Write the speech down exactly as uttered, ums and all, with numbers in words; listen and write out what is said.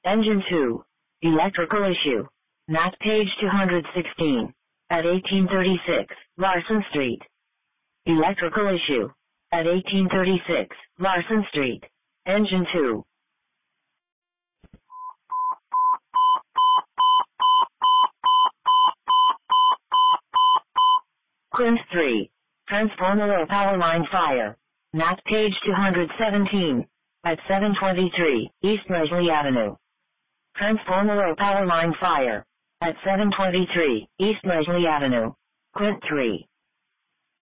Engine two. Electrical issue. Map page two hundred sixteen. At eighteen thirty-six, Larson Street. Electrical issue. At eighteen thirty-six, Larson Street. Engine two. Quint three. Transformer or power line fire. Map page two hundred seventeen. At seven twenty-three, East Leslie Avenue. Transformer or power line fire. At seven twenty-three, East Leslie Avenue. Quint three.